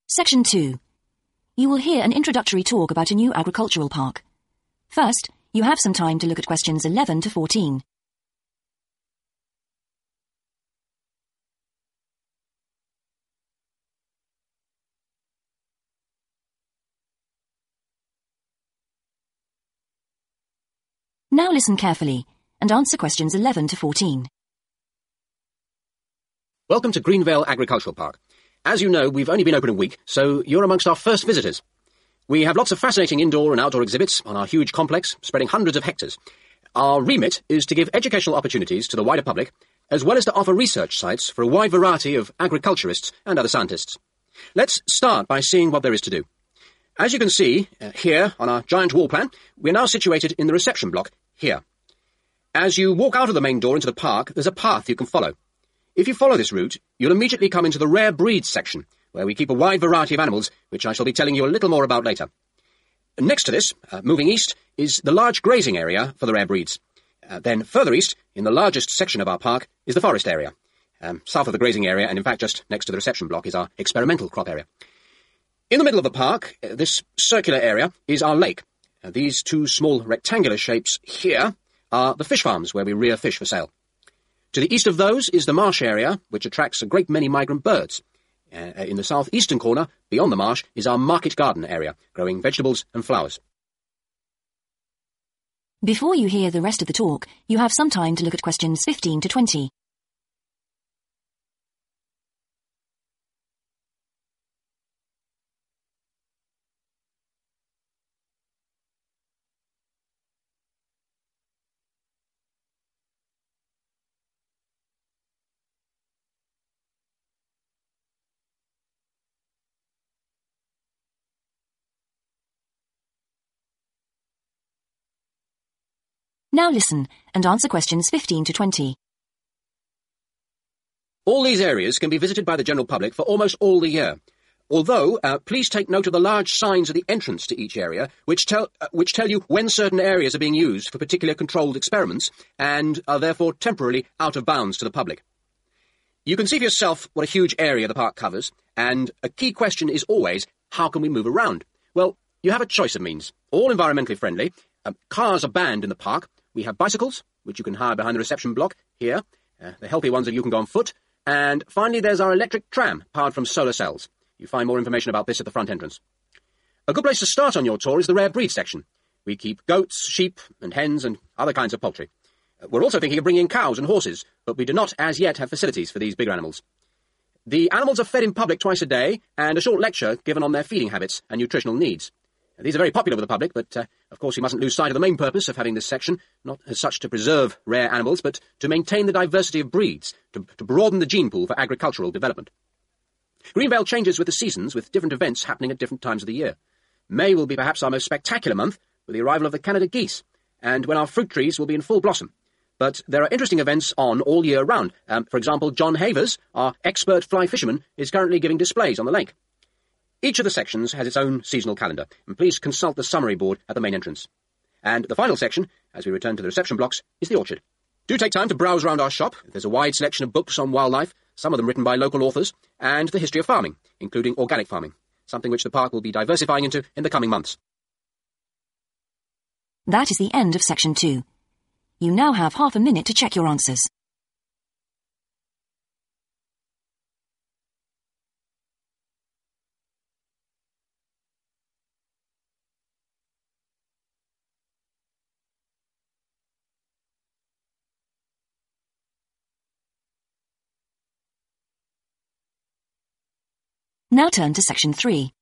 Section 2. You will hear an introductory talk about a new agricultural park. First, you have some time to look at questions 11 to 14. Now listen carefully and answer questions 11 to 14. Welcome to Greenvale Agricultural Park. As you know, we've only been open a week, so you're amongst our first visitors. We have lots of fascinating indoor and outdoor exhibits on our huge complex, spreading hundreds of hectares. Our remit is to give educational opportunities to the wider public, as well as to offer research sites for a wide variety of agriculturists and other scientists. Let's start by seeing what there is to do. As you can see, here on our giant wall plan, we're now situated in the reception block here. As you walk out of the main door into the park, there's a path you can follow. If you follow this route, you'll immediately come into the rare breeds section, where we keep a wide variety of animals, which I shall be telling you a little more about later. Next to this, moving east, is the large grazing area for the rare breeds. Then further east, in the largest section of our park, is the forest area. South of the grazing area, and in fact just next to the reception block, is our experimental crop area. In the middle of the park, this circular area, is our lake. These two small rectangular shapes here are the fish farms where we rear fish for sale. To the east of those is the marsh area, which attracts a great many migrant birds. In the southeastern corner, beyond the marsh, is our market garden area, growing vegetables and flowers. Before you hear the rest of the talk, you have some time to look at questions 15 to 20. Now listen and answer questions 15 to 20. All these areas can be visited by the general public for almost all the year. Although, please take note of the large signs at the entrance to each area, which tell you when certain areas are being used for particular controlled experiments and are therefore temporarily out of bounds to the public. You can see for yourself what a huge area the park covers, and a key question is always, how can we move around? Well, you have a choice of means, all environmentally friendly. Cars are banned in the park. We have bicycles, which you can hire behind the reception block here. The healthy ones that you can go on foot. And finally, there's our electric tram, powered from solar cells. You find more information about this at the front entrance. A good place to start on your tour is the rare breed section. We keep goats, sheep, and hens, and other kinds of poultry. We're also thinking of bringing in cows and horses, but we do not as yet have facilities for these bigger animals. The animals are fed in public twice a day, and a short lecture given on their feeding habits and nutritional needs. These are very popular with the public, but, of course, we mustn't lose sight of the main purpose of having this section, not as such to preserve rare animals, but to maintain the diversity of breeds, to broaden the gene pool for agricultural development. Greenvale changes with the seasons, with different events happening at different times of the year. May will be perhaps our most spectacular month, with the arrival of the Canada geese, and when our fruit trees will be in full blossom. But there are interesting events on all year round. For example, John Havers, our expert fly fisherman, is currently giving displays on the lake. Each of the sections has its own seasonal calendar, and please consult the summary board at the main entrance. And the final section, as we return to the reception blocks, is the orchard. Do take time to browse around our shop. There's a wide selection of books on wildlife, some of them written by local authors, and the history of farming, including organic farming, something which the park will be diversifying into in the coming months. That is the end of Section 2. You now have half a minute to check your answers. Now turn to Section 3.